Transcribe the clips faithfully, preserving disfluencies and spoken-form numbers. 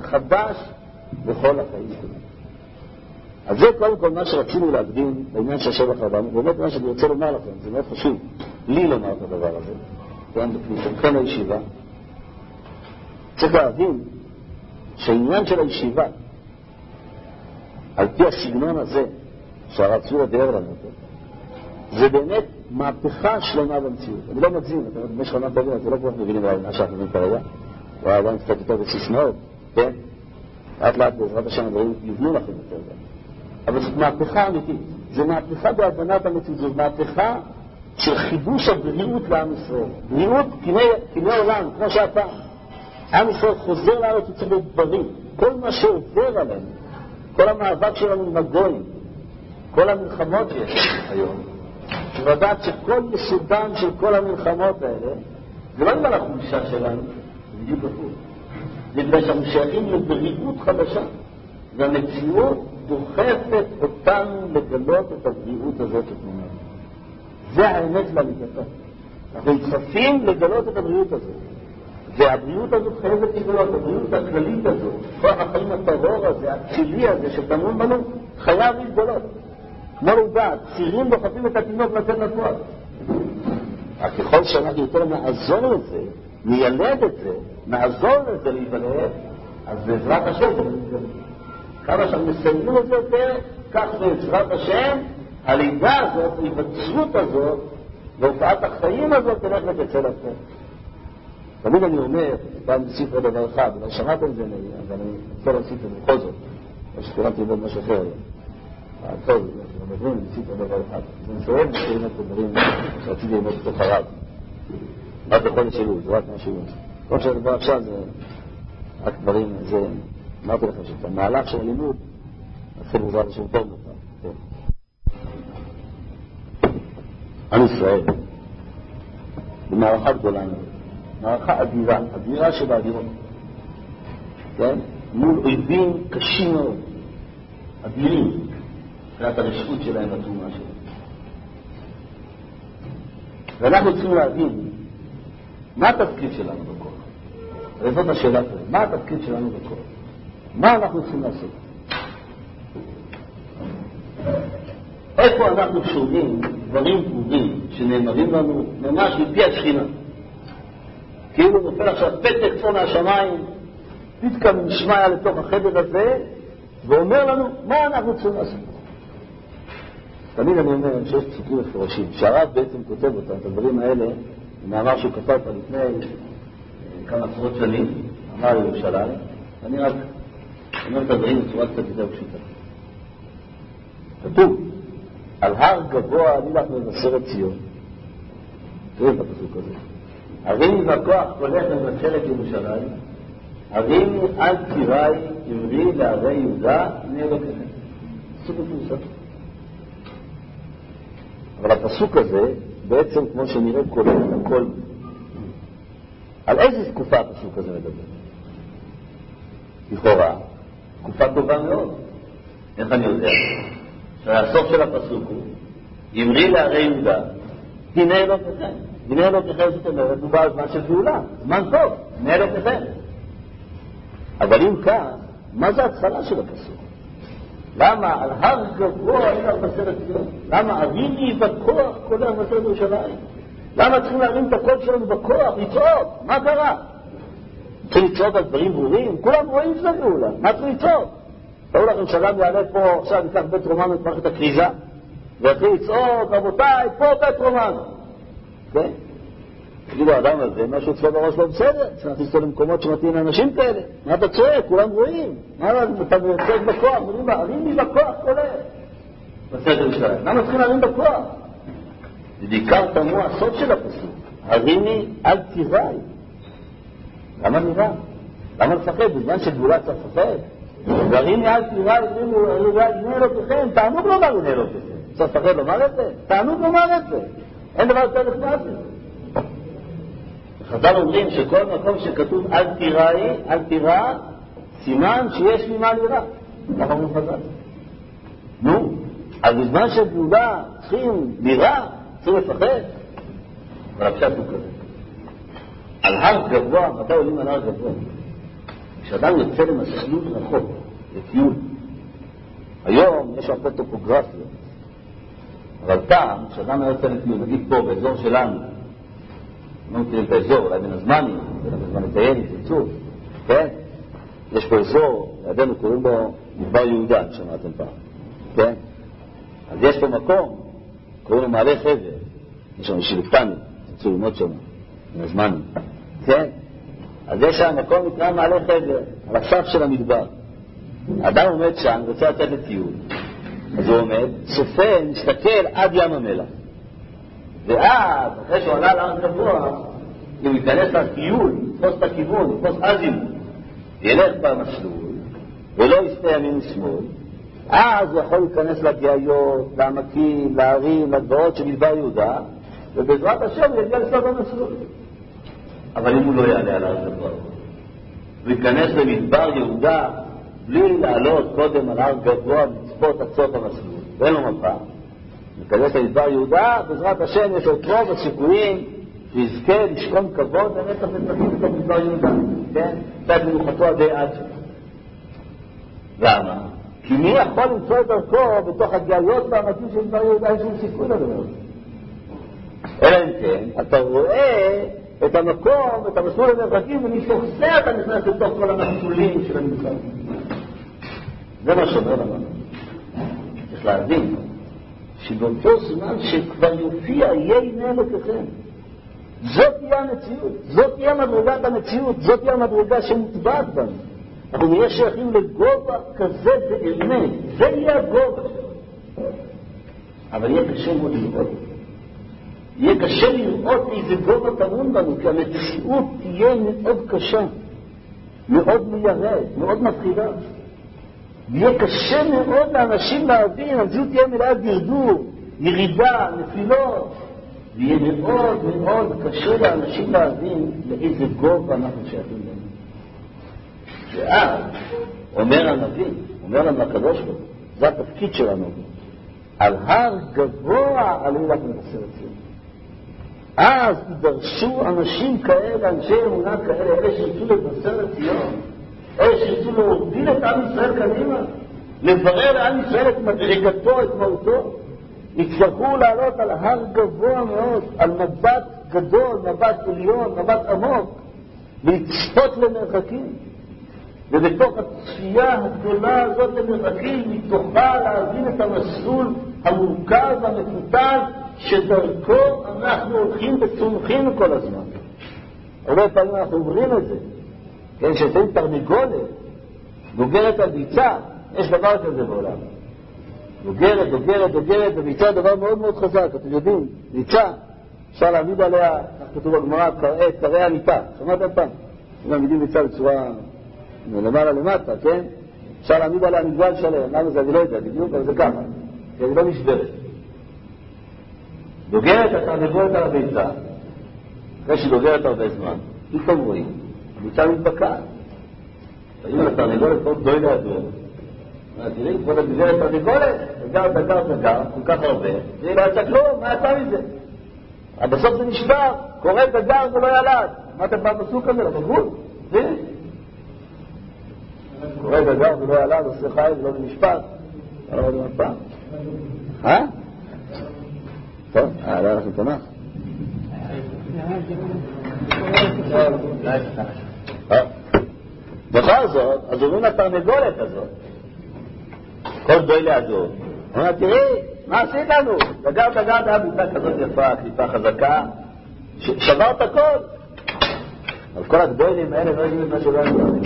חדש בכל החיים שלנו. אז זה קודם כל מה שרצינו להקדים בעניין של שבח ארבעים. באמת מה שאני רוצה לומר לכם, זה מאוד חשוב לי לומר את הדבר הזה, כן, בכניסתכם לישיבה. צריך להבין שהעניין של הישיבה, על פי הסגנון הזה שהרב צור דיבר לנו אותו, זה באמת מהפכה שלמה במציאות. אני לא מגזים, אתם יודעים, במשך עונה טובים, אתם לא כל כך מבינים מה שאנחנו מבינים כרגע, הוא היה עדיין קצת יותר בסיסמאות, כן? לאט לאט בעזרת השם הדברים יבנו לכם יותר גם. אבל זאת מהפכה אמיתית. זה מהפכה בהבנת המציאות, זאת מהפכה של חידוש הבריאות לעם ישראל. בריאות כימי עולם, כמו שאתה. עם ישראל חוזר לארץ, הוא צריך להיות בריא. כל מה שעובר עלינו, כל המאבק שלנו עם הגויים, כל המלחמות שיש היום, ולדעת שכל יסודם של כל המלחמות האלה, זה לא בגלל החולשה שלנו, זה בדיוק הפוך. זה בגלל שאנחנו שייכים לבריאות חדשה, והמציאות דוחפת אותנו לגלות את הבריאות הזאת התמונה. זה האמת והליטתה. אנחנו נדחפים לגלות את הבריאות הזאת. והבריאות הזאת חייבת לגלות, הבריאות הכללית הזאת, כוח החיים הטהור הזה, הצילי הזה שטמון בנו, חייב להתגלות. כמו לדעת, צירים דוחפים את התינוק לצאת לפועל. ככל שאנחנו יותר נעזור לזה, נילד את זה, נעזור לזה להיוולד, אז בעזרת השם זה מתגלה. כמה שאנחנו מסיימים את זה יותר, כך בעזרת השם, הלידה הזאת, ההיווצרות הזאת, והופעת החיים הזאת, תלך ותצא לפועל. תמיד אני אומר, פעם נוסיף עוד דבר אחד, אבל שמעתם את זה, אז אני רוצה להוסיף את זה בכל זאת, או שכולמתי ללמוד משהו אחר. טוב, אנחנו מדברים, נוסיף עוד דבר אחד. זה מסוים, נוסיף את הדברים שרציתי ללמוד בתוך הרב. רק בכל שילוב, זה רק מהשילוב. כל שהדבר עכשיו זה רק דברים, זה, אמרתי לכם שאת המהלך של הלימוד, נתחיל בעזרת השם טוב נותר. עם ישראל, במערכה גדולה מאוד. מערכה אדירה, אדירה שבאדירות, כן? מול אויבים קשים מאוד, אדירים, מבחינת הרשעות שלהם והתרומה שלהם. ואנחנו צריכים להבין מה התפקיד שלנו בכוח. וזאת השאלה פה, מה התפקיד שלנו בכוח? מה אנחנו צריכים לעשות? איפה אנחנו שומעים דברים ברורים שנאמרים לנו ממש מפי השכינה? כאילו נופל עכשיו פתק צפון מהשמיים, פתקה משמעיה לתוך החדר הזה, ואומר לנו מה אנחנו צריכים לעשות. תמיד אני אומר שיש ציטוטים מפורשים, שהרב בעצם כותב אותם, את הדברים האלה, במאמר שהוא כתב פה לפני כמה עשרות שנים, אמר ירושלים, ואני רק אומר את הדברים בצורה קצת יותר פשוטה. כתוב, על הר גבוה אני לך מבשרת ציון. תראו את הפסוק הזה. הרימי בכוח הולך לבצר את ירושלים, הרימי אל תיראי אמרי לערי יהודה בני אלוקיכם. פסוק מפורסם. אבל הפסוק הזה בעצם כמו שנראה כולל את הכל. על איזה תקופה הפסוק הזה מדבר? לכאורה, תקופה טובה מאוד. איך אני יודע? שהסוף של הפסוק הוא אמרי לערי יהודה בני אלוקיכם. בני אלוקיכם זאת אומרת, דובר על זמן של גאולה, זמן טוב, בני אלוקיכם. אבל אם כך, מה זה ההתחלה של הפסוק? למה על הר גבוה אין מבשרת ציון? למה הרימי בכוח קולה מבשרת ירושלים? למה צריכים להרים את הקול שלנו בכוח, לצעוק? מה קרה? צריכים לצעוק על דברים ברורים? כולם רואים שזה גאולה, מה צריכים לצעוק? תראו לכם שלם יעלה פה, עכשיו ייקח בית רומנו את מערכת הכריזה, והתחיל לצעוק, רבותיי, פה בית רומנו. כן? תגידו, האדם הזה, משהו אצלו בראש לא בסדר, צריך לנסוע למקומות שמתאים לאנשים כאלה. מה אתה צועק? צועק, כולם רואים. מה אתה צועק בכוח? אומרים לה, הרים לי בכוח כולל. בסדר שלהם. למה צריכים להרים בכוח? זה בעיקר תמוה הסוד של הפסוק. הרים לי, אל תיראי. למה נראה? למה לפחד? בזמן שגאולה צריך לפחד. והרים לי, אל תיראי, הנה אלוקיכם, תענוג לומר הנה אלוקיכם. צריך לפחד לומר את זה? תענוג לומר את זה. אין דבר יותר נחמד מזה. חז"ל אומרים שכל מקום שכתוב אל תיראי, אל תירא, סימן שיש לי מה לירא. ככה אומרים חז"ל. נו, אז בזמן של גאולה צריכים לירא, צריכים לפחד. אבל הפשט הוא כזה. על הר גבוה, מתי עולים על הר גבוה? כשאדם יוצא למסלול רחוק, לטיול, היום יש הרבה טופוגרפיות, אבל פעם, כשאדם יוצא לטיול, נגיד פה, באזור שלנו, לא מכירים את האזור, אולי בין הזמנים, בין הזמן לטייל, תרצו, כן? יש פה אזור, לידינו קוראים בו מדבר יהודה, שמעתם פעם, כן? אז יש פה מקום, קוראים לו מעלה חבר, יש שם ישיבתני, תרצו ללמוד שם, בין הזמנים, כן? אז יש שם מקום נקרא מעלה חבר, על הסף של המדבר. אדם עומד שם, רוצה לצאת לטיול, אז הוא עומד, צופה, מסתכל עד ים המלח. ואז, אחרי שהוא עלה להר גבוה, הוא ייכנס לטיול, יתפוס את הכיוון, יתפוס אזימוט, ילך במסלול, ולא יסתה ימין ושמאל, אז הוא יכול להיכנס לגאיות, לעמקים, לערים, לגבעות של מדבר יהודה, ובעזרת השם הוא יגיע לסוף המסלול. אבל אם הוא לא יעלה על הר גבוה, הוא ייכנס למדבר יהודה, בלי לעלות קודם על הר גבוה לצפות עד סוף המסלול, ואין לו מפה, להיכנס למדבר יהודה, בעזרת השם יש את רוב הסיכויים שיזכה לשכון כבוד ונצח וצריכים לתוך מדבר יהודה, כן? קצת מנוחתו עדי עד שלו. למה? כי מי יכול למצוא את דרכו בתוך הגאיות והמתים של מדבר יהודה? אין שום סיכוי לדבר הזה. אלא אם כן, אתה רואה את המקום, את המסלול המרחקים, ומתוך זה אתה נכנס לתוך כל המסלולים של המסלול. זה מה שאומר לנו. צריך להבין שבאותו זמן שכבר יופיע יהיה נאלותיכם. זאת תהיה המציאות, זאת תהיה מדרגת המציאות, זאת תהיה המדרגה שמוטבעת בנו. אנחנו נהיה שייכים לגובה כזה באמת, זה יהיה הגובה שלנו. אבל יהיה קשה מאוד לראות. יהיה קשה לראות איזה גובה טמון בנו, כי המציאות תהיה מאוד קשה, מאוד מיירד, מאוד מפחידה. ויהיה קשה מאוד לאנשים להבין, המציאות תהיה מלאה דרדור, ירידה, נפילות. ויהיה מאוד מאוד קשה לאנשים להבין לאיזה גובה אנחנו שייכים לנו. ואז אומר הנביא, אומר לנו הקדוש ברוך הוא, זה התפקיד שלנו, על הר גבוה עלי לך מבשר ציון. אז ידרשו אנשים כאלה, אנשי אמונה כאלה, אלה שירצו לבשר ציון, אלה שירצו להוביל את עם ישראל קדימה, לברר לעם ישראל את מדרגתו, את מהותו, יצטרכו לעלות על הר גבוה מאוד, על מבט גדול, מבט עליון, מבט עמוק, ולצפות למרחקים. ובתוך הצפייה הגדולה הזאת למרחקים, מתוכה להבין את המסלול המורכב והמפותל, שדרכו אנחנו הולכים וצומחים כל הזמן. הרבה פעמים אנחנו אומרים את זה, כן, שאתם תרנגולת, דוגרת על ביצה, יש דבר כזה בעולם. דוגרת, דוגרת, דוגרת, וביצה דבר מאוד מאוד חזק, אתם יודעים, ביצה, אפשר להעמיד עליה, כך כתוב בגמרא, קרעי המיטה, שמעתם פעם? אם מעמידים ביצה בצורה למעלה למטה, כן? אפשר להעמיד עליה מגבל שלם, למה זה אני לא יודע, בדיוק, אבל זה ככה, כי אני לא נשברת. דוגרת התרנגולת על הביצה, אחרי שהיא דוגרת הרבה זמן, פתאום רואים, הביצה מתבקעת. אם התרנגולת פה דוי לידו, תראי, כבוד הגברת תרנגולת, דגר, דגר, דגר, כל כך הרבה, זה לא יצא כלום, מה יצא מזה? בסוף זה נשבר, קורא דגר ולא ילד. מה אתם בפסוק הזה? לבגול? זה? קורא דגר ולא ילד, עושה חי ולא במשפט. לא יודע מה פעם. אה? טוב, אה, לא אנחנו תנח. בכל זאת, אז אומרים לתרנגולת הזאת, כל דוי לידו, הוא אומר, תראי, מה עשית לנו? דגר, דגר, דגר, ביצה כזאת יפה, קליפה חזקה, שברת הכל. אבל כל הגדולים האלה לא יודעים את מה שלא ידעו.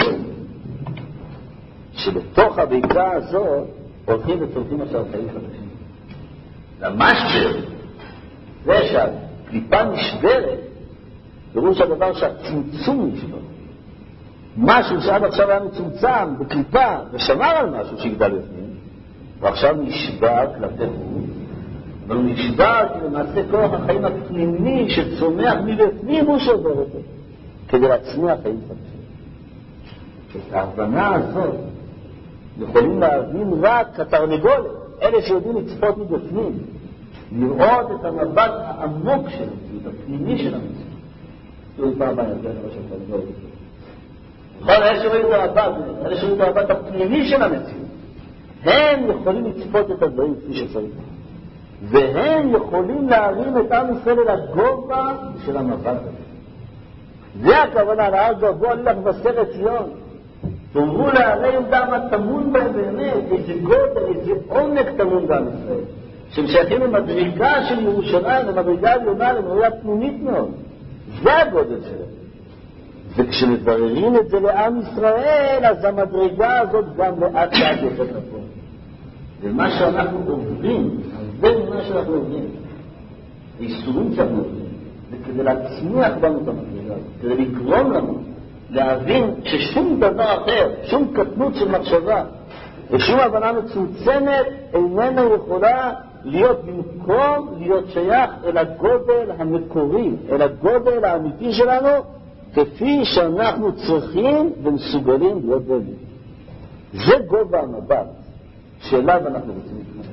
שבתוך הביצה הזאת הולכים וצורכים עכשיו חיים חדשים. למשבר, זה שהקליפה נשברת, פירוש הדבר שהצמצום נשבר. משהו שעד עכשיו היה מצומצם בקליפה ושמר על משהו שיגדל בפנים, ועכשיו נשבר כלפי חוץ, אבל הוא נשבר כי למעשה כוח החיים הפנימי שצומח מבפנים הוא שובר אותו, כדי להצמיח חיים חדשים. את ההבנה הזאת יכולים להבין רק התרנגולת, אלה שיודעים לצפות מבפנים, לראות את המבט העמוק של המציאות, הפנימי של המציאות. תראו פעם הבאה, אני אגיד לך שהתרנגולת הזאת. כל אלה שרואים את המבט, אלה שרואים את המבט הפנימי של המציאות, הם יכולים לצפות את הדברים כפי שצריך. והם יכולים להרים את עם ישראל אל הגובה של המבט הזה. זה הכוונה, להר גבוה לך בסרט ציון. תאמרו להרי יהודה מה טמון בהם באמת, איזה גודל, איזה עומק טמון בעם ישראל. שהם שייכים למדרגה של ירושלים, למדרגה עליונה, למדרגה פנימית מאוד. זה הגודל שלהם. וכשמבררים את זה לעם ישראל, אז המדרגה הזאת גם לאט לאט יוצאת לפועל. ומה שאנחנו עוברים, הרבה ממה שאנחנו עוברים, איסורים שאנחנו עוברים, זה כדי להצמיח בנו את המדרגה, כדי לגרום לנו להבין ששום דבר אחר, שום קטנות של מחשבה, ושום הבנה מצומצמת איננה יכולה להיות במקום להיות שייך אל הגודל המקורי, אל הגודל האמיתי שלנו, כפי שאנחנו צריכים ומסוגלים להיות גודל. זה גובה המבט שאליו אנחנו רוצים להתמודד.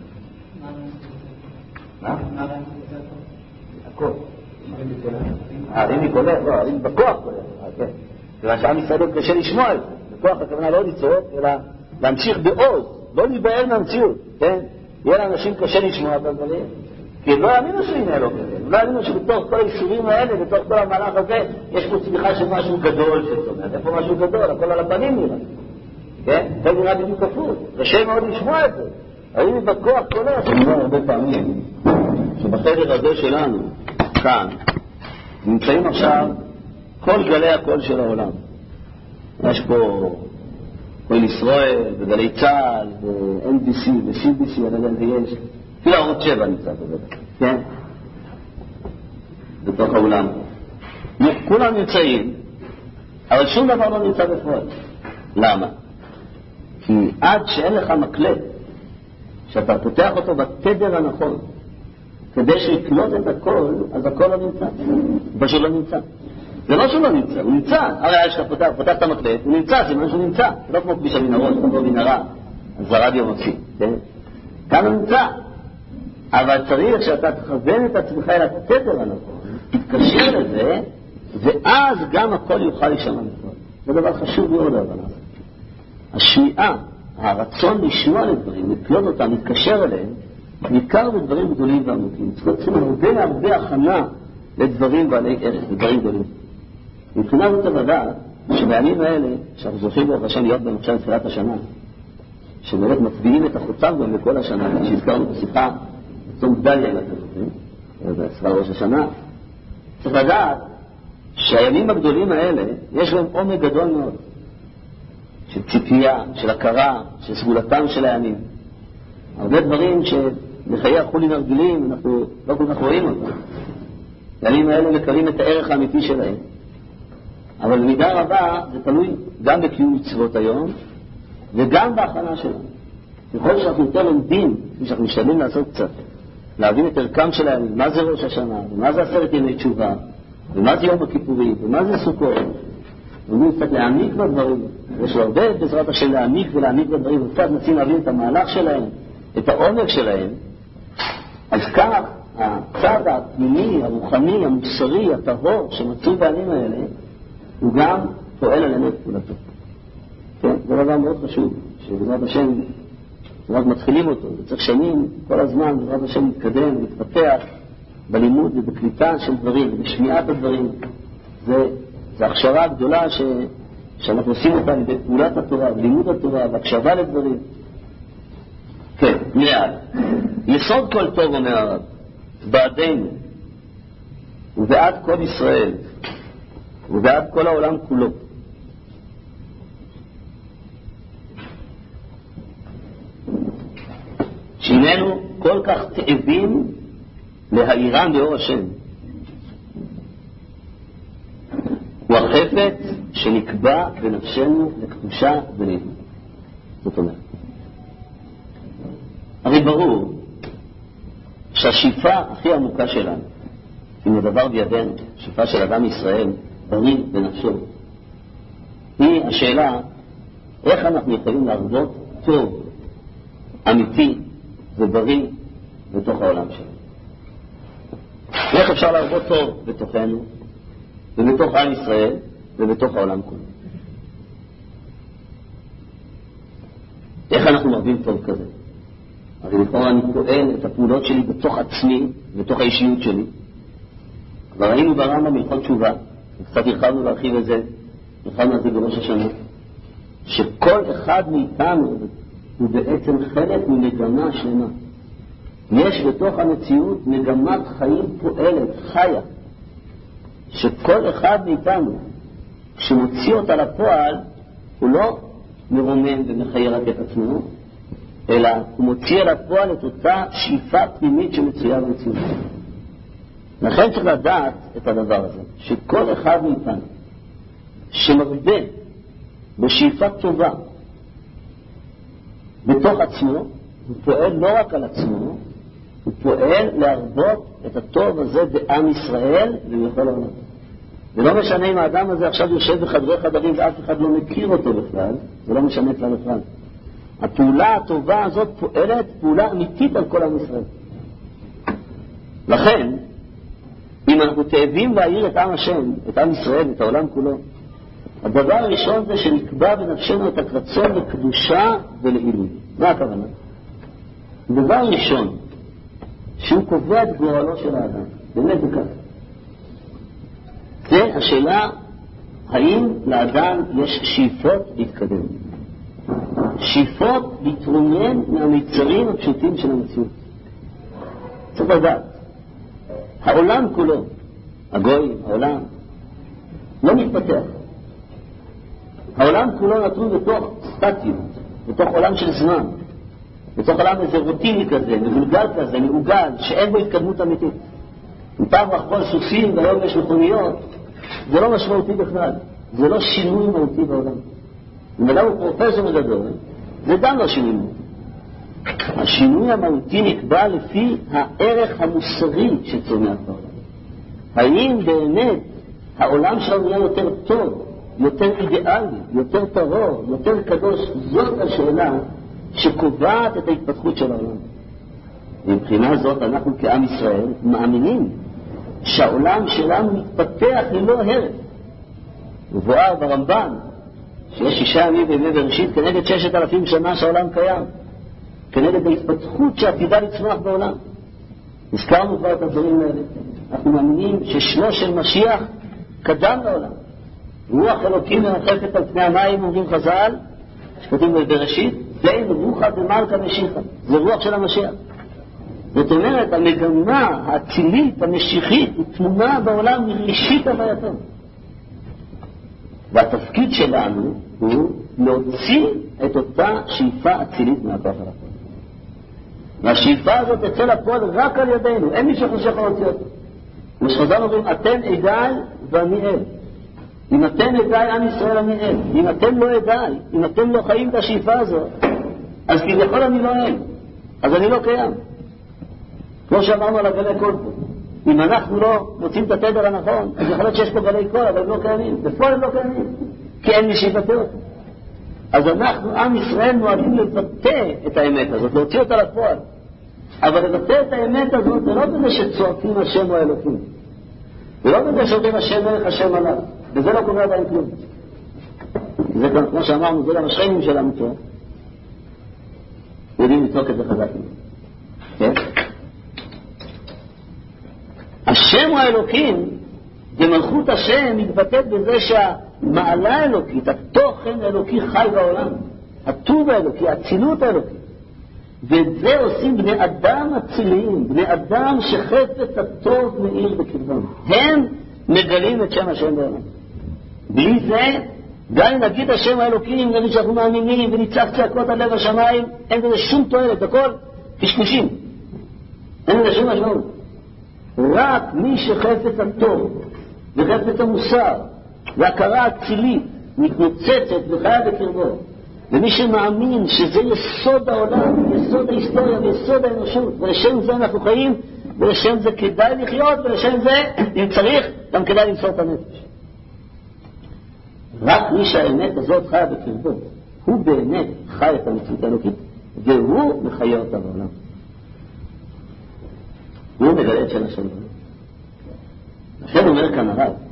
מה? מה? הכל. הרים מקולך, לא, הרים בכוח קולך. כן. כיוון שעם ישראל עוד קשה לשמוע את זה. בכוח הכוונה לא לצעוק, אלא להמשיך בעוז, לא להיבהל מהמציאות, כן? יהיה לאנשים קשה לשמוע את הדברים, כי הם לא יאמינו שהנה לא כזה, הם לא יאמינו שבתוך כל האיסורים האלה, בתוך כל המהלך הזה, יש פה צמיחה של משהו גדול שצומח. איפה משהו גדול? הכל על הפנים נראה. כן? זה נראה בדיוק כפות. קשה מאוד לשמוע את זה. הרים בכוח קולך. אני אומר הרבה פעמים שבחדר הזה שלנו, כאן, נמצאים עכשיו כל גלי הקול של העולם. יש פה קול ישראל, וגלי צה"ל, ו-אם בי סי, ו-סי בי סי, אני יודע ויש. אפילו ערוץ שבע נמצא כזה, כן? בתוך העולם. כולם נמצאים, אבל שום דבר לא נמצא בפועל. למה? כי עד שאין לך מקלט, שאתה פותח אותו בתדר הנכון, כדי שיקלוט את הכל, אז הכל לא נמצא. פשוט לא נמצא. זה לא שהוא לא נמצא, הוא נמצא. הרי שאתה פותח, פותח את המקלט, הוא נמצא, זה משהו נמצא. זה לא כמו כביש המנהרות, כמו מנהרה, אז הרדיו מוציא. כן? כאן הוא נמצא. אבל צריך שאתה תכוון את עצמך אל התדר הנכון, תתקשר לזה, ואז גם הכל יוכל להישמע בפועל. זה דבר חשוב מאוד להבנה. השמיעה, הרצון לשמוע לדברים, לקלוט אותם, להתקשר אליהם, ניכר בדברים גדולים ועמוקים. צריכים הרבה הרבה הכנה לדברים בעלי ערך, לדברים גדולים. מבחינה זאת לדעת שבימים האלה, שאנחנו זוכים ברוך השם להיות במחשב תפילת השנה, שבאמת מצביעים את החוצם גם לכל השנה, שהזכרנו בשיחה, צום גדליה אם אתם זוכרים, זה ספר ראש השנה, צריך לדעת שהימים הגדולים האלה, יש להם עומק גדול מאוד, של ציפייה, של הכרה, של סגולתם של הימים. הרבה דברים שבחיי החולין הרגילים, אנחנו לא כל כך רואים אותם. הימים האלה מקרים את הערך האמיתי שלהם. אבל במידה רבה זה תלוי גם בקיום מצוות היום, וגם בהכנה שלנו. ככל שאנחנו יותר לומדים, שאנחנו משתדלים לעשות קצת, להבין את ערכם של הימים, מה זה ראש השנה, ומה זה עשרת ימי תשובה, ומה זה יום הכיפורים, ומה זה סוכות. אנחנו קצת להעמיק בדברים. יש לו הרבה בעזרת השם להעמיק ולהעמיק בדברים, וקצת מנסים להבין את המהלך שלהם, את העומק שלהם. אז כך, הצד הפנימי, הרוחני, המוסרי, הטהור, שמצוי בימים האלה, הוא גם פועל על אמת פעולתו. כן, זה דבר מאוד חשוב, שבעזרת השם, רק מתחילים אותו, וצריך שנים, כל הזמן, בעזרת השם מתקדם, מתפתח בלימוד ובקליטה של דברים, ובשמיעת הדברים. זה, זה הכשרה גדולה ש, שאנחנו עושים אותה בפעולת התורה, בלימוד התורה, בהקשבה לדברים. כן, מיד. יסוד כל טוב, אומר הרב, בעדנו, ובעד כל ישראל, ובעד כל העולם כולו. שהננו כל כך תאבים להאירם באור השם. הוא החפץ שנקבע בנפשנו לקדושה ולעילוי. זאת אומרת, הרי ברור שהשאיפה הכי עמוקה שלנו, אם הדבר בידינו, השאיפה של אדם ישראל, בריא בנפשו, היא השאלה איך אנחנו יכולים להרבות טוב, אמיתי ובריא בתוך העולם שלנו. איך אפשר להרבות טוב בתוכנו ובתוך עם ישראל ובתוך העולם כולו. אנחנו מרבים טוב כזה? הרי לכאורה אני פועל את הפעולות שלי בתוך עצמי, בתוך האישיות שלי. כבר ראינו ברמב"ם הלכות תשובה, קצת הרחבנו להרחיב את זה, הרחבנו את זה בראש השנה, שכל אחד מאיתנו הוא בעצם חלק ממגמה שלמה. יש בתוך המציאות מגמת חיים פועלת, חיה, שכל אחד מאיתנו, כשמוציא אותה לפועל, הוא לא מרומם ומחייר רק את עצמו, אלא הוא מוציא לפועל את אותה שאיפה פנימית שמצויה במציאות. לכן צריך לדעת את הדבר הזה, שכל אחד מאיתנו שמרבה בשאיפה טובה בתוך עצמו, הוא פועל לא רק על עצמו, הוא פועל להרבות את הטוב הזה בעם ישראל ובכל העולם. ולא משנה אם האדם הזה עכשיו יושב בחדרי חדרים ואף אחד לא מכיר אותו בכלל, זה לא משנה כלל בכלל. הפעולה הטובה הזאת פועלת פעולה אמיתית על כל עם ישראל. לכן, אם אנחנו תאבים להעיר את עם השם, את עם ישראל, את העולם כולו, הדבר הראשון זה שנקבע בנפשנו את הרצון לקדושה ולעילוי. מה הכוונה? הדבר ראשון, שהוא קובע את גורלו של האדם. באמת זה ככה. זה השאלה, האם לאדם יש שאיפות להתקדם. שאיפות להתרומם מהמצרים הפשוטים של המציאות. צריך לדעת. העולם כולו, הגוי, העולם, לא מתפתח. העולם כולו נתון בתוך סטטיות, בתוך עולם של זמן, בתוך עולם איזה רוטיני כזה, מבולגל כזה, מעוגל, שאין בו התקדמות אמיתית. מפעם רחבון סוסים והיום יש מכוניות, זה לא משמעותי בכלל, זה לא שינוי מהותי בעולם. אם אדם הוא פרופסור גדול, זה גם לא שינוי מהותי. השינוי המהותי נקבע לפי הערך המוסרי שצומח בעולם. האם באמת העולם שלנו נהיה יותר טוב, יותר אידיאלי, יותר טהור, יותר קדוש? זאת השאלה שקובעת את ההתפתחות של העולם. מבחינה זאת אנחנו כעם ישראל מאמינים שהעולם שלנו מתפתח ללא הרף. מבואר ברמב"ן שיש שישה ימים בימי בראשית כנגד ששת אלפים שנה שהעולם קיים, כנגד ההתפתחות שעתידה לצמוח בעולם. הזכרנו כבר את הדברים האלה. אנחנו מאמינים ששמו של משיח קדם לעולם. רוח אלוקים מרחפת על פני המים, אומרים חז"ל, שכתוב בראשית, בין רוחה דמלכה משיחה. זה רוח של המשיח. זאת אומרת, המגמה האצילית, המשיחית, היא תמונה בעולם מראשית הווייתו. והתפקיד שלנו הוא להוציא את אותה שאיפה אצילית מהכוח אל הפועל. והשאיפה הזאת תצא לפועל רק על ידינו, אין מי שחושב להוציא אותו. כמו שחז"ל אומרים, אתם עדיי ואני אל. אם אתם עדיי, עם ישראל אני אל. אם אתם לא עדיי, אם אתם לא חיים את השאיפה הזאת, אז כביכול אני לא אל. אז אני לא קיים. כמו שאמרנו על הגלי קול פה. אם אנחנו לא מוצאים את התדר הנכון, אז יכול להיות שיש פה גלי קול, אבל הם לא קיימים. בפועל הם לא קיימים, כי אין מי שיבטא אותם. אז אנחנו, עם ישראל, נוהגים לבטא את האמת הזאת, להוציא אותה לפועל. אבל לבטא את האמת הזאת זה לא בזה שצועקים השם הוא האלוקים. זה לא בזה שאומרים השם מלך השם עליו. וזה לא קורה עדיין כלום. זה כמו שאמרנו, זה גם השכנים שלנו פה. יודעים לצעוק את זה חזק. כן? השם הוא האלוקים, ומלכות השם מתבטאת בזה שהמעלה האלוקית, התוכן האלוקי חי בעולם. הטוב האלוקי, האצילות האלוקית. ואת זה עושים בני אדם אציליים, בני אדם שחפץ הטוב מאיר בקרבם. הם מגלים את שם השם בעולם. בלי זה, גם אם נגיד השם האלוקים, נגיד שאנחנו מאמינים וניצח צעקות על לב השמיים, אין בזה שום תועלת, הכל קשקושים. אין בזה שום משמעות. רק מי שחפץ הטוב וחפץ המוסר והכרה אצילית מתנוצצת וחיה בקרבו, ומי שמאמין שזה יסוד העולם, יסוד ההיסטוריה ויסוד האנושות, ולשם זה אנחנו חיים, ולשם זה כדאי לחיות, ולשם זה, אם צריך, גם כדאי למסור את הנפש. רק מי שהאמת הזאת חיה בקרבו, הוא באמת חי את המציאות האלוקית, והוא מחיה אותה בעולם. הוא מגלה את של השם. לכן אומר כאן הרב,